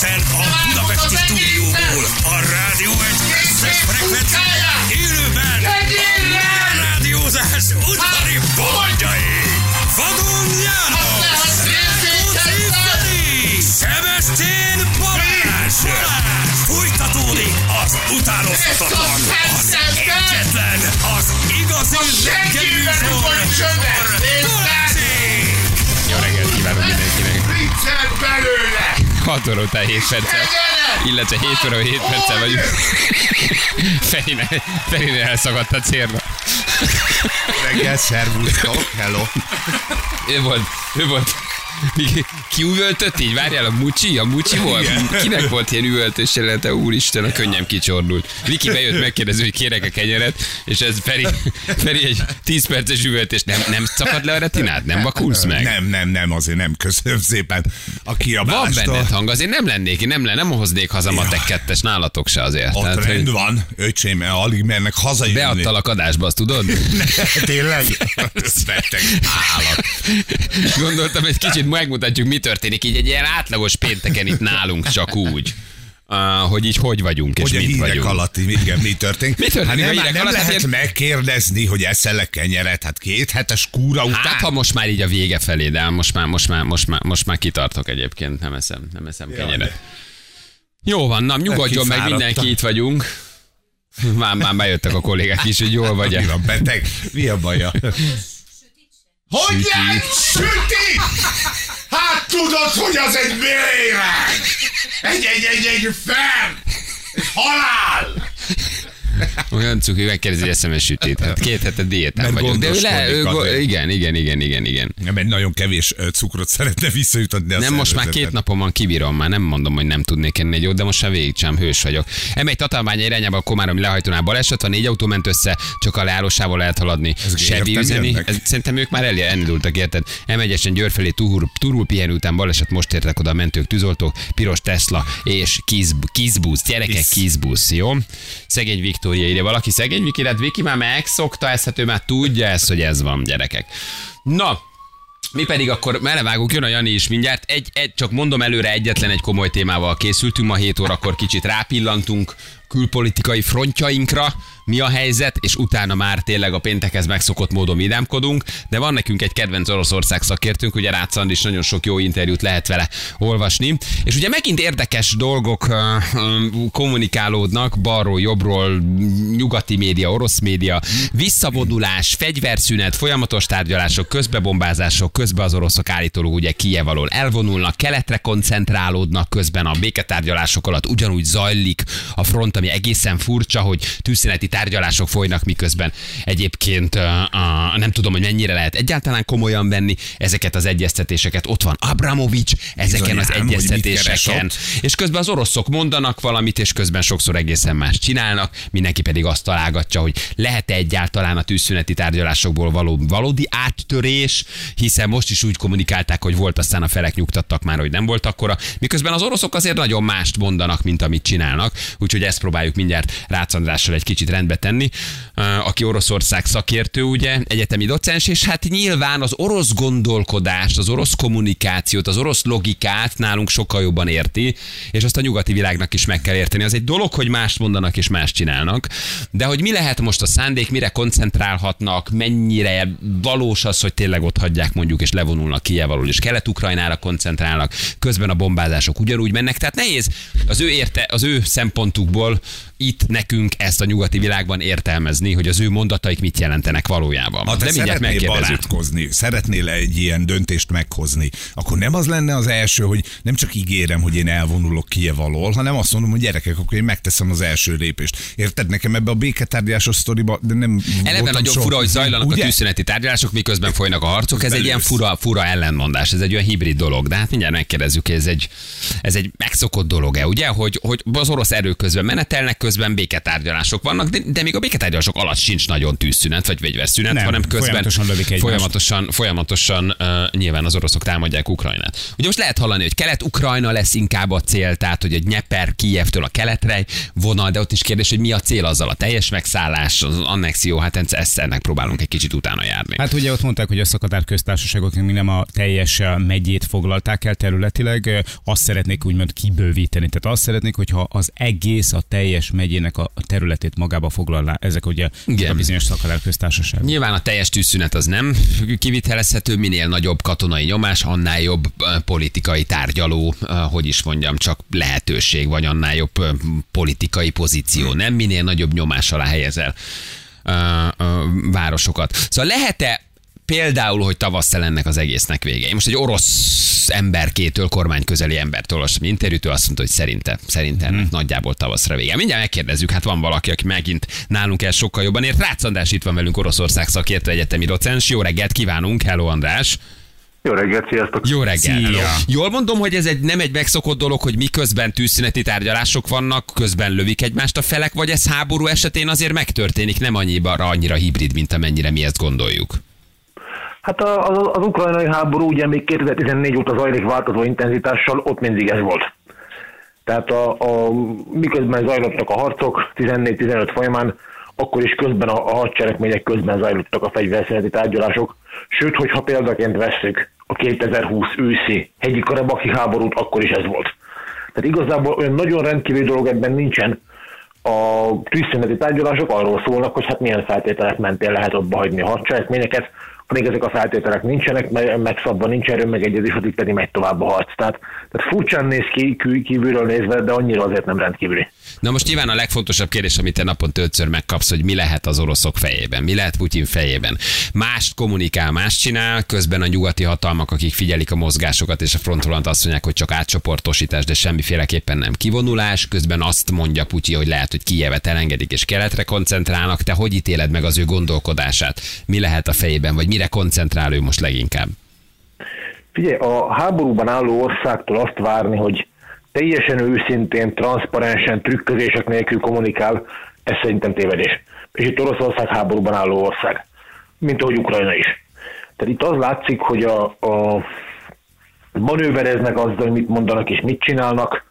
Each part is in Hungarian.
Innen a budapesti stúdióból a Rádió Egy összes frekvenciáján élőben a rádiózás udvari boltjai. Vadon János, Kocsi Feri, Sebestyén Balázs. Folytatódik az utánozhatatlan, az egyetlen, az igazi reggeli műsor. Jó reggelt kívánok mindenkinek! Viccel belőle! 6 óra után 7 perccel, illetve 7 óra 7 perccel vagyunk. Ferinél elszagadt a cérna. Reggel, szervusztok, hello! Ő volt. Ki üvöltött így? Várjál, a Mucsi volt? Kinek volt ilyen üvöltős jelenete? Úristen, a könnyem kicsordult. Viki bejött megkérdező, hogy kérek a kenyeret, és ez Feri egy 10 perces üvöltés. Nem szakad le a retinád? Nem vakulsz meg? Nem, azért nem. Köszönöm szépen a kiabást. Van benned hang, azért nem lennék, nem hoznék haza matek 2-es, nálatok se azért. Ott tehát, rend van, öcsém, alig mernek hazajönni. Beadtalak adásba, azt tudod? Tényleg? Ez beteg állat. Gondoltam, egy kicsit megmutatjuk, mi történik így egy ilyen átlagos pénteken itt nálunk, csak úgy. Hogy így hogy vagyunk, és hogy mit a hírek vagyunk. alatt, igen, mi történik? Mi történik a hírek nem alatt? lehet Hát megkérdezni, hogy eszel-e kenyeret, hát 2 hetes kúra után. Hát, ha most már így a vége felé, de most már kitartok egyébként, nem eszem kenyeret. Jó van, nyugodjon meg mindenki, itt vagyunk. Már bejöttek a kollégák is, hogy jól vagy. Mi van, beteg? Mi a baja? Hogy lehet süti? Hát tudod, hogy az egy méreg! Egy fel! Egy halál! Olyan cuki, megkérdezi, hogy eszem sütét. Hát 2 hete diétán vagyok. De igen. Mert nagyon kevés cukrot szeretne visszajutatni a Nem, most már 2 napon van, kibírom, már nem mondom, hogy nem tudnék enni egy jót, de most már végigcsám, hős vagyok. M1 Tatabánya irányába a Komáromi lehajtónál baleset van, 4 autó ment össze, csak a leállósával lehet haladni. Sevi üzemi. Szerintem ők már elindultak, érted? M1-esen Győr felé turul pihenő után baleset, most értek oda a mentők, tűzoltók, piros Tesla és kizbusz, gyerekek kizbusz, jó? Szegény Viktória írja, valaki szegény Viki, hát Viki már megszokta ezt, hát ő már tudja ezt, hogy ez van, gyerekek. Na, mi pedig akkor belevágunk, jön a Jani is mindjárt. Csak mondom előre, egyetlen egy komoly témával készültünk, ma 7 órakor kicsit rápillantunk külpolitikai frontjainkra, mi a helyzet, és utána már tényleg a péntekhez megszokott módon vidámkodunk, de van nekünk egy kedvenc Oroszország szakértőnk, ugye Rácz Andris, nagyon sok jó interjút lehet vele olvasni, és ugye megint érdekes dolgok kommunikálódnak, balról, jobbról, nyugati média, orosz média, visszavonulás, fegyverszünet, folyamatos tárgyalások, közbebombázások, közben az oroszok állítólag ugye Kijev alól elvonulnak, keletre koncentrálódnak, közben a béketárgyalások alatt ugyanúgy zajlik a front, ami egészen furcsa, hogy tűzszüneti tárgyalások folynak, miközben egyébként nem tudom, hogy mennyire lehet egyáltalán komolyan venni ezeket az egyeztetéseket. Ott van Abramovics ezeken az egyeztetéseken. És közben az oroszok mondanak valamit, és közben sokszor egészen más csinálnak. Mindenki pedig azt találgatja, hogy lehet-e egyáltalán a tűzszüneti tárgyalásokból valódi áttörés, hiszen most is úgy kommunikálták, hogy volt, aztán a felek nyugtattak már, hogy nem volt akkora. Miközben az oroszok azért nagyon mást mondanak, mint amit csinálnak. Úgyhogy ezt próbáljuk mindjárt Rácz Andrással egy kicsit rendbe tenni, aki Oroszország szakértő, ugye, egyetemi docens, és hát nyilván az orosz gondolkodást, az orosz kommunikációt, az orosz logikát nálunk sokkal jobban érti, és azt a nyugati világnak is meg kell érteni. Az egy dolog, hogy mást mondanak és mást csinálnak, de hogy mi lehet most a szándék, mire koncentrálhatnak, mennyire valós az, hogy tényleg ott hagyják mondjuk, és levonulnak Kijev alól, és Kelet-Ukrajnára koncentrálnak, közben a bombázások ugyanúgy mennek, tehát nehéz az ő szempontukból itt nekünk ezt a nyugati világban értelmezni, hogy az ő mondataik mit jelentenek valójában. Ha te de mindjárt megkérdezzük. Szeretnél egy ilyen döntést meghozni, akkor nem az lenne az első, hogy nem csak ígérem, hogy én elvonulok Kijev alól, hanem azt mondom, hogy gyerekek, akkor én megteszem az első lépést. Érted, nekem ebbe a béketárgyalásos sztoriba, de nem eleve nagyon fura, hogy zajlanak ugye? A tűzszüneti tárgyalások, miközben folynak a harcok. Ez egy ilyen fura ellentmondás, ez egy olyan hibrid dolog, de hát mindjárt megkérdezzük, ez egy megszokott dolog-e, ugye, hogy az orosz erők közben szünetelnek, közben béketárgyalások vannak, de még a béketárgyalások alatt sincs nagyon tűzszünet, vagy fegyverszünet, hanem közben folyamatosan nyilván az oroszok támadják Ukrajnát. Ugye most lehet hallani, hogy Kelet-Ukrajna lesz inkább a cél, tehát hogy a Dnyeper Kijevtől a keletre vonal, de ott is kérdés, hogy mi a cél azzal, a teljes megszállás, az annexió, hát ennek próbálunk egy kicsit utána járni. Hát ugye ott mondták, hogy a szakadár köztársaságok még nem a teljes megyét foglalták el területileg, azt szeretnék úgymond kibővíteni. Tehát azt szeretnék, hogyha az egész, a teljes megyének a területét magába foglalná. Ezek ugye a bizonyos szakadár köztársaságok. Nyilván a teljes tűzszünet az nem kivitelezhető, minél nagyobb katonai nyomás, annál jobb politikai tárgyaló, hogy is mondjam, csak lehetőség, vagy annál jobb politikai pozíció. Nem minél nagyobb nyomás alá helyezel városokat. Szóval lehet-e például, hogy tavasszal ennek az egésznek vége? Én most egy orosz emberkétől, kormányközeli embertől olvastam interjútől, azt mondta, hogy szerintem nagyjából tavaszra vége. Mindjárt megkérdezzük, hát van valaki, aki megint nálunk el sokkal jobban ért. Rácz András itt van velünk, Oroszország szakértő, egyetemi docens. Jó reggelt kívánunk, hello András! Jó reggelt, sziasztok! Jó reggelt! Jól mondom, hogy ez nem egy megszokott dolog, hogy miközben tűzszüneti tárgyalások vannak, közben lövik egymást a felek, vagy ez háború esetén azért megtörténik, nem annyira hibrid, mint amennyire mi ezt gondoljuk? Hát az ukrajnai háború ugye még 2014 óta zajlik változó intenzitással, ott mindig ez volt. Tehát miközben zajlottak a harcok 14-15 folyamán, akkor is közben a hadseregmények közben zajlottak a fegyverszüneti tárgyalások. Sőt, hogyha példaként vesszük a 2020 őszi hegyi karabaki háborút, akkor is ez volt. Tehát igazából olyan nagyon rendkívüli dolog ebben nincsen. A tűzszüneti tárgyalások arról szólnak, hogy hát milyen feltételek mentén lehet abba hagyni a hadseregményeket, amíg ezek a feltételek nincsenek, megszabva nincs erről megegyezés, addig pedig megy tovább a harc. Tehát furcsán néz ki kívülről nézve, de annyira azért nem rendkívüli. Na most nyilván a legfontosabb kérdés, amit te napon többször megkapsz, hogy mi lehet az oroszok fejében, mi lehet Putyin fejében. Mást kommunikál, mást csinál, közben a nyugati hatalmak, akik figyelik a mozgásokat és a frontvonalat, azt mondják, hogy csak átcsoportosítás, de semmiféleképpen nem kivonulás. Közben azt mondja Putyin, hogy lehet, hogy Kijevet elengedik és keletre koncentrálnak. Te hogy ítéled meg az ő gondolkodását? Mi lehet a fejében, vagy mire koncentrál ő most leginkább? Figyelj, a háborúban álló országtól azt várni, hogy teljesen őszintén, transzparensen, trükközések nélkül kommunikál, ez szerintem tévedés. És itt Oroszország háborúban álló ország, mint ahogy Ukrajna is. Tehát itt az látszik, hogy a manővereznek azzal, hogy mit mondanak és mit csinálnak,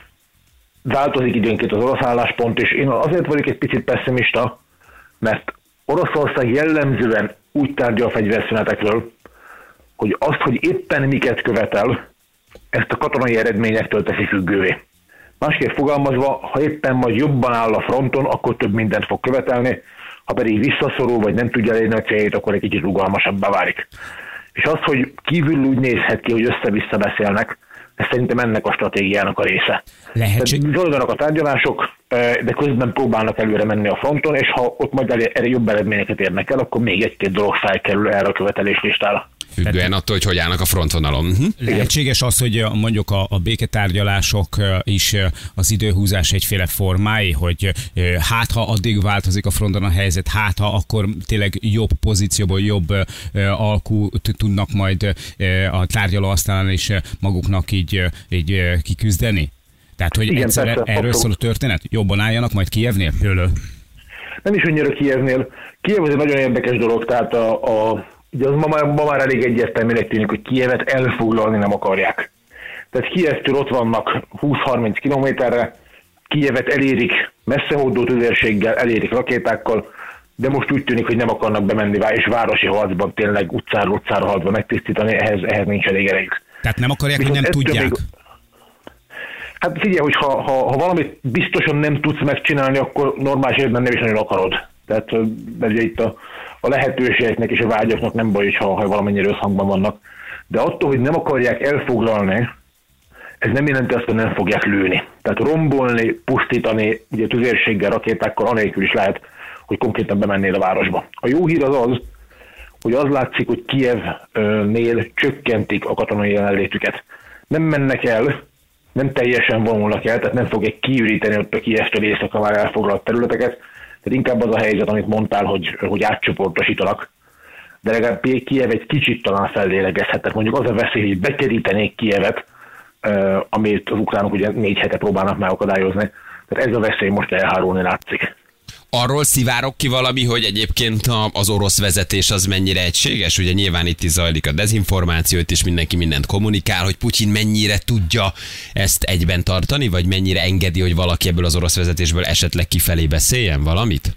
változik időnként az orosz álláspont, és én azért vagyok egy picit pessimista, mert Oroszország jellemzően úgy tárgyal a fegyverszünetekről, hogy azt, hogy éppen miket követel, ezt a katonai eredményektől teszi függővé. Másképp fogalmazva, ha éppen majd jobban áll a fronton, akkor több mindent fog követelni, ha pedig visszaszorul, vagy nem tudja elérni a céljét, akkor egy kicsit rugalmasabbá válik. És az, hogy kívül úgy nézhet ki, hogy össze-vissza beszélnek, ez szerintem ennek a stratégiának a része. Zajlanak a tárgyalások, de közben próbálnak előre menni a fronton, és ha ott majd jobb eredményeket érnek el, akkor még egy-két dolog felkerül erre a követelés listára. Függően attól, hogy állnak a frontvonalon. Lehetséges az, hogy mondjuk a béketárgyalások is az időhúzás egyféle formái, hogy hát ha addig változik a fronton a helyzet, hát ha akkor tényleg jobb pozícióból, jobb alkút tudnak majd a tárgyalóasztalán is maguknak így kiküzdeni? Tehát, hogy igen, egyszer persze, erről szól a történet? Jobban álljanak majd Kijevnél? Nem is annyira Kijevnél. Kijev az egy nagyon érdekes dolog, tehát ugye az ma már elég egyértelműnek tűnik, hogy Kijevet elfoglalni nem akarják. Tehát Kijevtől ott vannak 20-30 kilométerre, Kijevet elérik messzehódó tüzérséggel, elérik rakétákkal, de most úgy tűnik, hogy nem akarnak bemenni, és városi harcban tényleg utcáról haladva megtisztítani, ehhez nincs elég erejük. Tehát nem akarják, hogy nem tudják? Hát figyelj, hogy ha valamit biztosan nem tudsz megcsinálni, akkor normális életben nem is nagyon akarod. Tehát mert ugye itt a lehetőségeknek és a vágyaknak nem baj, ha valamennyire összhangban vannak. De attól, hogy nem akarják elfoglalni, ez nem jelenti azt, hogy nem fogják lőni. Tehát rombolni, pusztítani, ugye tüzérséggel, rakétákkal anélkül is lehet, hogy konkrétan bemennél a városba. A jó hír az, hogy az látszik, hogy Kijevnél csökkentik a katonai jelenlétüket. Nem mennek el, nem teljesen vonulnak el, tehát nem fogják kiüríteni ott a Kijevtől északra már elfoglalt területeket, tehát inkább az a helyzet, amit mondtál, hogy átcsoportosítanak, de legalább Kijev egy kicsit talán fellélegezhet. Tehát mondjuk az a veszély, hogy bekerítenék Kijevet, amit az ukránok ugye 4 hete próbálnak megakadályozni. Tehát Tehát ez a veszély most elhárulni látszik. Arról szivárok ki valami, hogy egyébként az orosz vezetés az mennyire egységes? Ugye nyilván itt is zajlik a dezinformáció, itt is mindenki mindent kommunikál, hogy Putyin mennyire tudja ezt egyben tartani, vagy mennyire engedi, hogy valaki ebből az orosz vezetésből esetleg kifelé beszéljen valamit?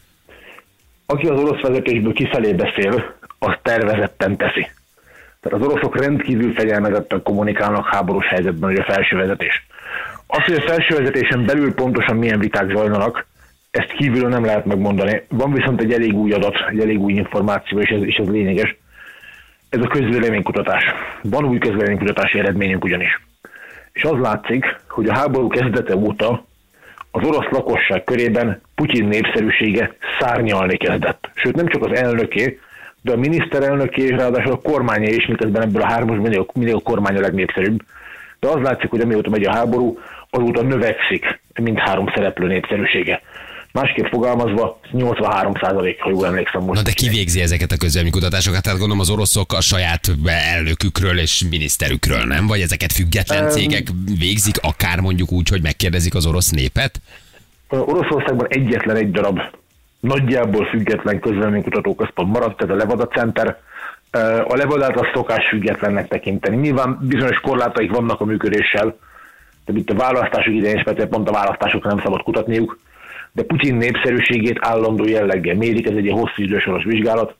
Aki az orosz vezetésből kifelé beszél, az tervezetten teszi. Tehát az oroszok rendkívül fegyelmezetten kommunikálnak háborús helyzetben, hogy a felső vezetés. Az, hogy a felső vezetésen belül pontosan milyen viták zajlanak, ezt kívülről nem lehet megmondani. Van viszont egy elég új adat, egy elég új információ, és ez lényeges. Ez a közvéleménykutatás. Van új közvéleménykutatási eredményünk ugyanis. És az látszik, hogy a háború kezdete óta az orosz lakosság körében Putyin népszerűsége szárnyalni kezdett. Sőt, nem csak az elnöké, de a miniszterelnöké, és ráadásul a kormánya is, miközben ebből a hármasból mindig a kormány a legnépszerűbb. De az látszik, hogy amióta megy a háború, azóta növekszik mindhárom szereplő népszerűsége. Másképp fogalmazva 83%, ha jól emlékszem most. Na de ki végzi ezeket a közvéleménykutatásokat? Tehát gondolom az oroszok a saját elnökükről és miniszterükről, nem? Vagy ezeket független cégek végzik, akár mondjuk úgy, hogy megkérdezik az orosz népet? Oroszországban egyetlen egy darab nagyjából független közvéleménykutatóközpont maradt, ez a Levada Center. A Levadát a szokás függetlennek tekinteni. Nyilván bizonyos korlátaik vannak a működéssel, de itt a választások idején, speciális pont a választásokra nem szabad kutatniuk, de Putyin népszerűségét állandó jelleggel mérik, ez egy hosszú idősoros vizsgálat,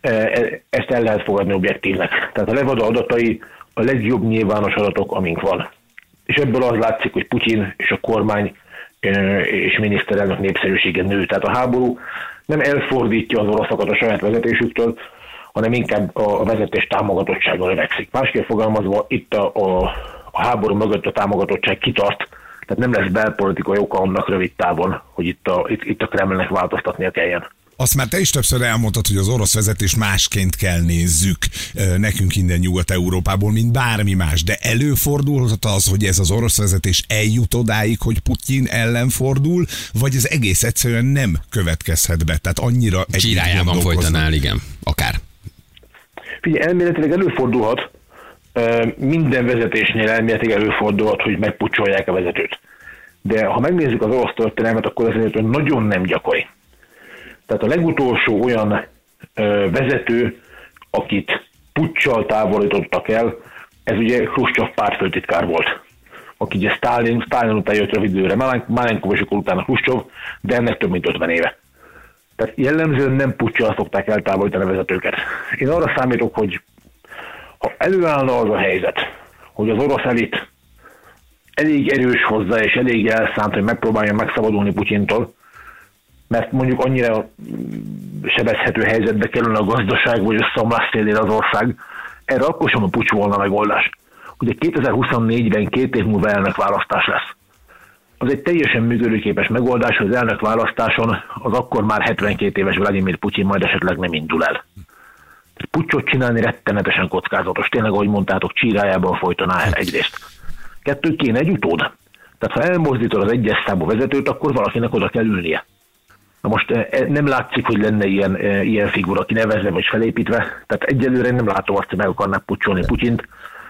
ezt el lehet fogadni objektívnek. Tehát a Levada adatai a legjobb nyilvános adatok, amink van. És ebből az látszik, hogy Putyin és a kormány és miniszterelnök népszerűsége nő. Tehát a háború nem elfordítja az oroszokat a saját vezetésüktől, hanem inkább a vezetés támogatottsága növekszik. Másképp fogalmazva, itt a háború mögött a támogatottság kitart, tehát nem lesz belpolitikai oka annak rövid távon, hogy itt a Kremlnek változtatnia kelljen. Azt már te is többször elmondtad, hogy az orosz vezetés másként kell nézzük nekünk innen Nyugat-Európából, mint bármi más. De előfordulhat az, hogy ez az orosz vezetés eljut odáig, hogy Putyin ellen fordul, vagy ez egész egyszerűen nem következhet be? Tehát annyira Csirájában folytanál, igen, akár. Figyelj, elméletileg előfordulhat, minden vezetésnél elméletileg előfordulhat, hogy megpucsolják a vezetőt. De ha megnézzük az orosz történelmet, akkor ez nagyon nem gyakori. Tehát a legutolsó olyan vezető, akit puccsal távolítottak el, ez ugye Hruscsov pártfőtitkár volt, aki ugye Sztálin után jött rövid időre, Malenkov és akkor utána Hruscsov, de ennek több mint 50 éve. Tehát jellemzően nem puccsal szokták eltávolítani a vezetőket. Én arra számítok, hogy ha előállna az a helyzet, hogy az orosz elit elég erős hozzá és elég elszánt, hogy megpróbálja megszabadulni Putyintól, mert mondjuk annyira sebezhető helyzetbe kerülne a gazdaság, vagy összeomlás szélére az ország, erre akkor sem a puccs volna megoldás. Ugye 2024-ben 2 év múlva elnökválasztás lesz. Az egy teljesen működőképes megoldás, hogy az elnökválasztáson az akkor már 72 éves Vladimir Putyin majd esetleg nem indul el. Puccsot csinálni rettenetesen kockázatos. Tényleg, ahogy mondtátok, csírájában folytaná el egyrészt. 2 kéne egy utód. Tehát ha elmozdítod az egyes számú vezetőt, akkor valakinek oda kell ülnie. Na most nem látszik, hogy lenne ilyen figura kinevezve vagy felépítve, tehát egyelőre nem látom azt, hogy meg akarnák pucsolni Putyint,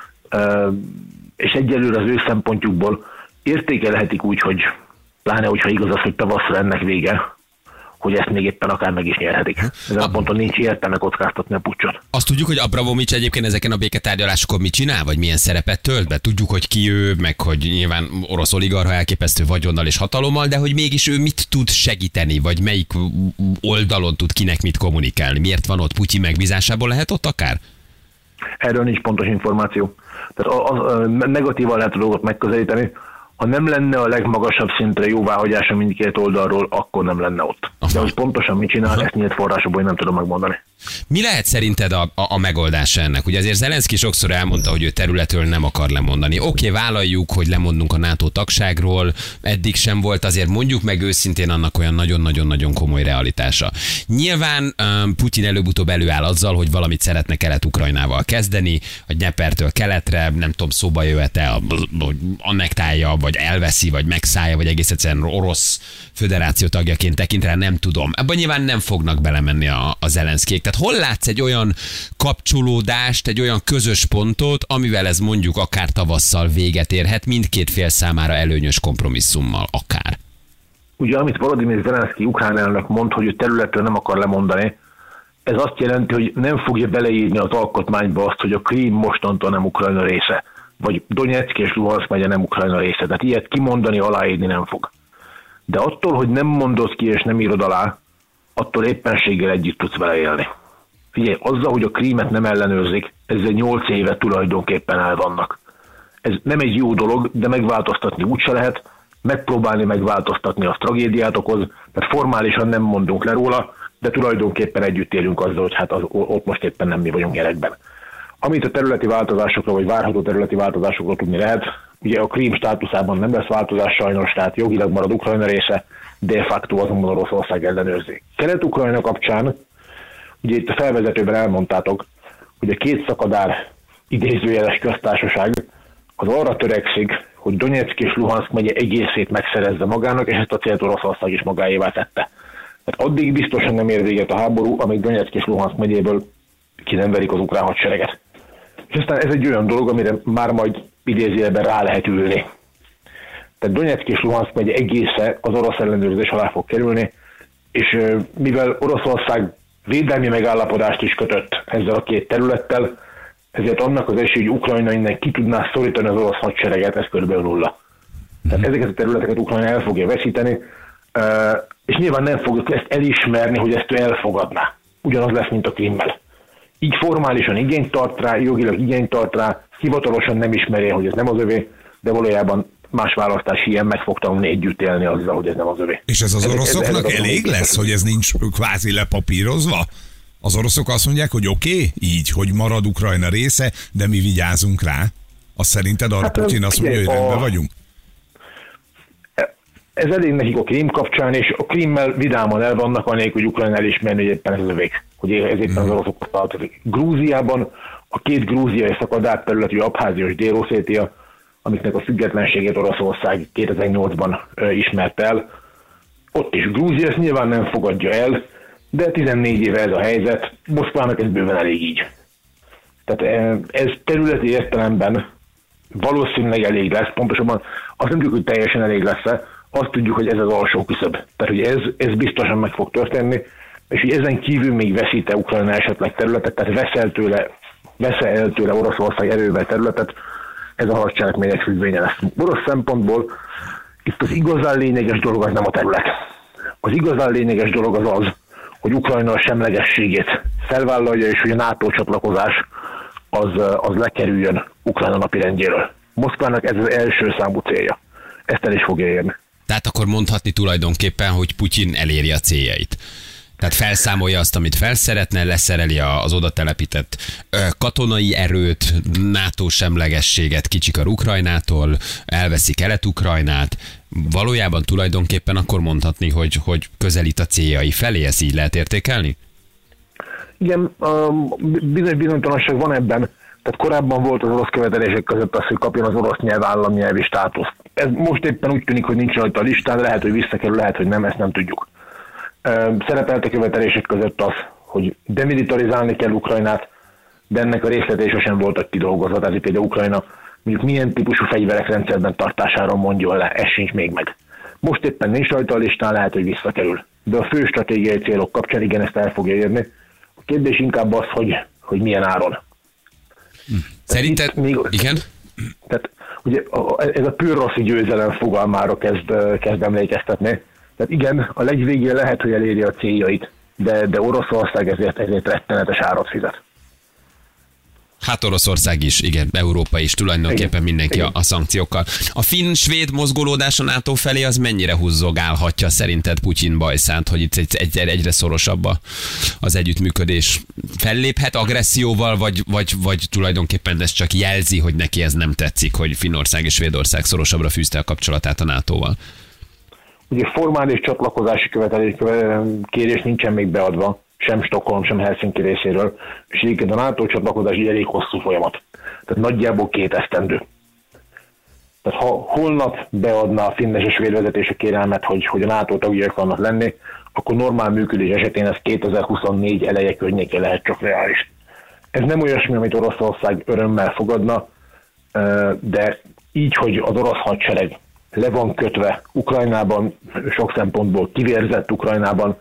és egyelőre az ő szempontjukból értékelhetik úgy, hogy pláne, hogyha igaz az, hogy tavaszra ennek vége, hogy ezt még éppen akár meg is nyerhetik. Ezen a ponton nincs értelme kockáztatni a puccsot. Azt tudjuk, hogy Abramovics egyébként ezeken a béketárgyalásokon mit csinál, vagy milyen szerepet tölt be? Tudjuk, hogy ki ő, meg hogy nyilván orosz oligarcha elképesztő vagyonnal és hatalommal, de hogy mégis ő mit tud segíteni, vagy melyik oldalon tud kinek mit kommunikálni? Miért van ott? Putyin megbízásából lehet ott akár? Erről nincs pontos információ. Tehát negatívan lehet a dolgot megközelíteni. Ha nem lenne a legmagasabb szintre jóváhagyása mindkét oldalról, akkor nem lenne ott. De hogy pontosan mit csinál, ezt nyílt forrásokból nem tudom megmondani. Mi lehet szerinted a megoldása ennek? Ugye azért Zelenszky sokszor elmondta, hogy ő területről nem akar lemondani. Oké, vállaljuk, hogy lemondunk a NATO tagságról, eddig sem volt, azért mondjuk meg őszintén annak olyan nagyon-nagyon-nagyon komoly realitása. Nyilván Putyin előbb-utóbb előáll azzal, hogy valamit szeretne Kelet-Ukrajnával kezdeni, a Dnyepertől keletre, nem tudom, szóba jöhet-e, hogy annektálja, vagy elveszi, vagy megszállja, vagy egész egyszerűen orosz föderáció tagjaként tekint rá, nem tudom. Ebben nyilván nem fognak belemenni a Zelenszkyék. Tehát hol látsz egy olyan kapcsolódást, egy olyan közös pontot, amivel ez mondjuk akár tavasszal véget érhet, mindkét fél számára előnyös kompromisszummal akár? ugye amit Volodymyr Zelenszky ukrán elnök mond, hogy ő területről nem akar lemondani, ez azt jelenti, hogy nem fogja beleírni az alkotmányba azt, hogy a Krím mostantól nem Ukrajna része, vagy Donetszk és Luhanszk megye nem Ukrajna része. Tehát ilyet kimondani, aláírni nem fog. De attól, hogy nem mondod ki és nem írod alá, attól éppenséggel együtt tudsz vele élni. Figyelj, azzal, hogy a Krímet nem ellenőrzik, ezzel 8 éve tulajdonképpen el vannak. Ez nem egy jó dolog, de megváltoztatni úgyse lehet, megpróbálni megváltoztatni az tragédiát okoz, mert formálisan nem mondunk le róla, de tulajdonképpen együtt élünk azzal, hogy hát ott most éppen nem mi vagyunk gyerekben. Amit a területi változásokról, vagy várható területi változásokról tudni lehet, ugye a Krím státuszában nem lesz változás sajnos, tehát jogilag marad Ukrajna része, de facto azonban Oroszország ellenőrzi. Kelet-Ukrajna kapcsán, ugye itt a felvezetőben elmondtátok, hogy a két szakadár idézőjeles köztársaság az arra törekszik, hogy Donetszk és Luhanszk megye egészét megszerezze magának, és ezt a célt Oroszország is magáévá tette. Tehát addig biztosan nem ér véget a háború, amíg Donetszk és Luhanszk megyéből ki nem verik az ukrán hadsereget. És aztán ez egy olyan dolog, amire már majd idézőjelben rá lehet ülni. Tehát Donetszk és Luhanszk megye egésze az orosz ellenőrzés alá fog kerülni, és mivel Oroszország védelmi megállapodást is kötött ezzel a két területtel, ezért annak az esély, hogy Ukrajna innen ki tudná szorítani az orosz hadsereget, ez körülbelül nulla. Tehát ezeket a területeket Ukrajna el fogja veszíteni, és nyilván nem fogjuk ezt elismerni, hogy ezt ő elfogadná. Ugyanaz lesz, mint a Krímmel. Így formálisan igényt tart rá, jogilag igényt tart rá, hivatalosan nem ismeri, hogy ez nem az övé, de valójában más választás ilyen meg fog tanulni együtt élni azzal, hogy ez nem az övé. És ez az oroszoknak elég lesz, hogy ez nincs kvázi lepapírozva? Az oroszok azt mondják, hogy oké, így, hogy marad Ukrajna része, de mi vigyázunk rá. Azt szerinted arra Putyin azt mondja, hogy rendben vagyunk? Ez elég nekik a Krím kapcsán, és a Krímmel vidáman el vannak, anélkül, hogy Ukrajna elismerni, hogy éppen ez az övék, hogy ez éppen az oroszokhoz tartozik. Grúziában a két grúziai szakadár területű Abházia és Dél-Oszétia, amiknek a függetlenségét Oroszország 2008-ban ismert el. Ott is Grúzia ezt nyilván nem fogadja el, de 14 éve ez a helyzet, Moszkvának ez bőven elég így. Tehát ez területi értelemben valószínűleg elég lesz, pontosabban azt nem tudjuk, hogy teljesen elég lesz-e, azt tudjuk, hogy ez az alsó küszöb. Tehát, hogy ez biztosan meg fog történni, és hogy ezen kívül még veszít-e Ukrajna esetleg területet, tehát vesz el tőle Oroszország erővel területet, ez a hadcselekmények függvénye lesz. Orosz szempontból itt az igazán lényeges dolog az nem a terület. Az igazán lényeges dolog az, hogy Ukrajna a semlegességét felvállalja, és hogy a NATO csatlakozás az lekerüljön Ukrajna napirendjéről. Moszkvának ez az első számú célja. Ezt el is fogja érni. Tehát akkor mondhatni tulajdonképpen, hogy Putyin eléri a céljait. Tehát felszámolja azt, amit felszeretne, leszereli az oda telepített katonai erőt, NATO semlegességet kicsikar Ukrajnától, elveszi Kelet-Ukrajnát. Valójában tulajdonképpen akkor mondhatni, hogy közelít a céljai felé, ezt így lehet értékelni? Igen, bizonyos bizonytalanság van ebben. Tehát korábban volt az orosz követelések között az, hogy kapjon az orosz nyelv államnyelvi státuszt. Ez most éppen úgy tűnik, hogy nincs rajta a listán, lehet, hogy visszakerül, lehet, hogy nem, ezt nem tudjuk. Szerepelt a követelések között az, hogy demilitarizálni kell Ukrajnát, de ennek a részletei sosem voltak kidolgozva. Tehát például Ukrajna mondjuk milyen típusú fegyverek rendszerben tartására mondjon le, ez sincs még meg. Most éppen nincs rajta a listán, lehet, hogy visszakerül. De a fő stratégiai célok kapcsán igen, ezt el fogja érni. A kérdés inkább az, hogy milyen áron. Szerinted? Igen? Tehát ugye ez a pürroszi győzelem fogalmára kezd emlékeztetni. Tehát igen, a legvégén lehet, hogy eléri a céljait, de Oroszország ezért rettenetes árat fizet. Hát Oroszország is, igen, Európa is, tulajdonképpen igen, mindenki igen. A szankciókkal. A finn-svéd mozgolódás a NATO felé az mennyire húzzogálhatja szerinted Putyin bajszát, hogy itt egyre szorosabb az együttműködés? Felléphet agresszióval, vagy tulajdonképpen ez csak jelzi, hogy neki ez nem tetszik, hogy Finnország és Svédország szorosabbra fűzte a kapcsolatát a NATO-val? Ugye formális csatlakozási kérés nincsen még beadva, sem Stockholm, sem Helsinki részéről, és egyébként a NATO csatlakozás egy elég hosszú folyamat. Tehát nagyjából 2 esztendő. Tehát ha holnap beadna a finn és a svéd vezetés a kérelmet, hogy a NATO tagjai akarnak lenni, akkor normál működés esetén ez 2024 eleje környékén lehet csak reális. Ez nem olyasmi, amit Oroszország örömmel fogadna, de így, hogy az orosz hadsereg le van kötve Ukrajnában, sok szempontból kivérzett Ukrajnában,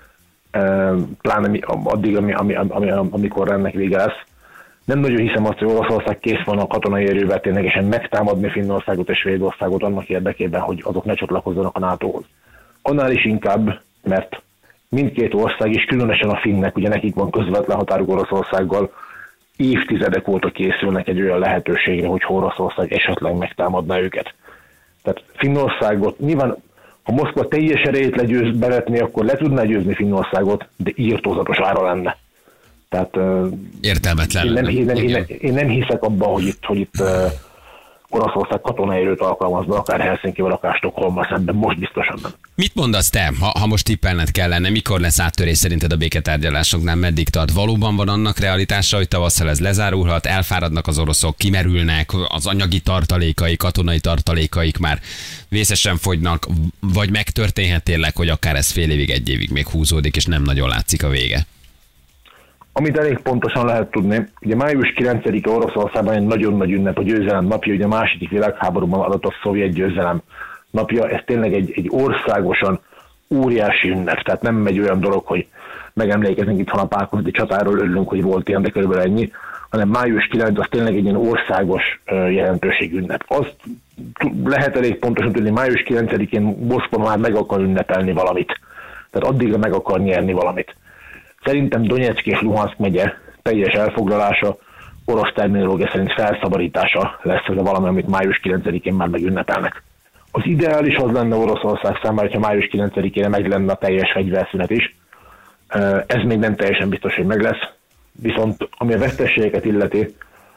pláne addig, amikor ennek vége lesz. Nem nagyon hiszem azt, hogy Oroszország kész van a katonai erővel ténylegesen megtámadni Finnországot és Svédországot annak érdekében, hogy azok ne csatlakozzanak a NATO-hoz. Annál is inkább, mert mindkét ország, és különösen a finnek, ugye nekik van közvetlen határuk Oroszországgal, évtizedek óta készülnek egy olyan lehetőségre, hogy Oroszország esetleg megtámadná őket. Tehát Finnországot, nyilván ha Moszkva teljes erejét bevetné, akkor le tudná győzni Finnországot, de írtózatos ára lenne. Tehát értelmetlen. Én nem hiszek abban, hogy itt Oroszország katonai erőt alkalmazna, akár Helsinkivel, akár Stockholmmal szemben, most biztosan nem. Mit mondasz te, ha most tippelned kellene, mikor lesz áttörés szerinted a béketárgyalásoknál, meddig tart? Valóban van annak realitása, hogy tavasszal ez lezárulhat, elfáradnak az oroszok, kimerülnek, az anyagi tartalékaik, katonai tartalékaik már vészesen fogynak, vagy megtörténhet tényleg, hogy akár ez fél évig, egy évig még húzódik, és nem nagyon látszik a vége? Amit elég pontosan lehet tudni, ugye május 9-e Oroszországban egy nagyon nagy ünnep, a győzelem napja, ugye a második világháborúban adatott szovjet győzelem napja, ez tényleg egy országosan óriási ünnep, tehát nem egy olyan dolog, hogy megemlékezünk itt a Pálkozdi csatáról, örülünk, hogy volt ilyen, de körülbelül ennyi, hanem május 9 az tényleg egy ilyen országos jelentőségű ünnep. Azt lehet elég pontosan tudni, május 9-én Moszkva már meg akar ünnepelni valamit, tehát addigra meg akar nyerni valamit. Szerintem Donyeck és Luhanszk megye teljes elfoglalása, orosz terminológia szerint felszabadítása lesz ez a valami, amit május 9-én már megünnepelnek. Az ideális az lenne Oroszország számára, hogyha május 9-ére meg lenne a teljes fegyverszünet is. Ez még nem teljesen biztos, hogy meg lesz. Viszont ami a veszteségeket illeti,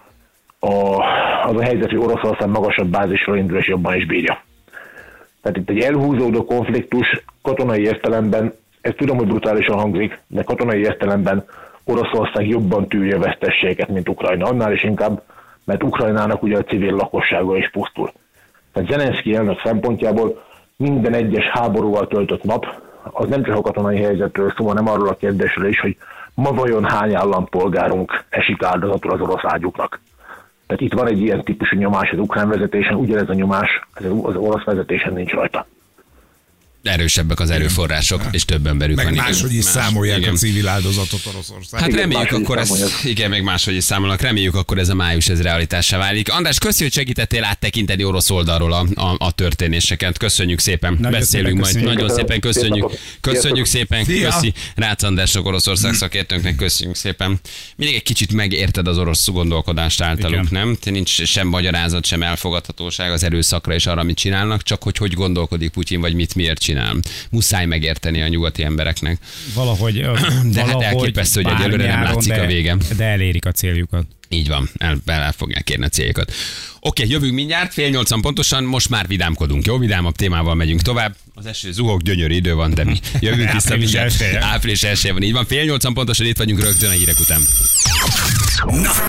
az a helyzet, hogy Oroszország magasabb bázisról indul és jobban is bírja. Tehát itt egy elhúzódó konfliktus katonai értelemben, ez tudom, hogy brutálisan hangzik, de katonai értelemben Oroszország jobban tűrje vesztességet, mint Ukrajna. Annál is inkább, mert Ukrajnának ugye a civil lakossága is pusztul. Tehát Zelenszky elnök szempontjából minden egyes háborúval töltött nap, az nem csak a katonai helyzetről szól, hanem arról a kérdésről is, hogy ma vajon hány állampolgárunk esik áldozatul az orosz ágyuknak. Tehát itt van egy ilyen típusú nyomás az ukrán vezetésen, ugyanez a nyomás az orosz vezetésen nincs rajta. Erősebbek az erőforrások, és több emberük meg van. máshogy is számolják igen. A civil áldozatot Oroszország. Hát Igen, reméljük akkor igen, meg máshogy is számolnak, reméljük akkor ez a május ez realitássá válik. András, köszi, hogy segítettél áttekinteni orosz oldalról a történéseket. Köszönjük szépen, beszélünk majd. Köszönjük. Nagyon szépen köszönjük. Köszönjük szépen, Szia. köszi Rácz Andrásnak, Oroszország szakértőnknek, köszönjük szépen. Mindig egy kicsit megérted az orosz gondolkodást általuk, Igen. nem? Nincs sem magyarázat, sem elfogadhatóság az erőszakra és arra, amit csinálnak, csak hogy gondolkodik Putyin, vagy miért csinál. Muszáj megérteni a nyugati embereknek. Valahogy, De hát elképesztő, hogy egyelőre nem látszik a vége. De elérik a céljukat. Így van, el fogják érni a céljukat. Oké, jövünk mindjárt, 7:30 pontosan, most már vidámkodunk, jó? Vidámabb témával megyünk tovább. Az eső zuhog, gyönyörű idő van, de mi jövünk vissza mindjárt. Április 1-je van, így van. 7:30 pontosan itt vagyunk rögtön a hírek után. Na,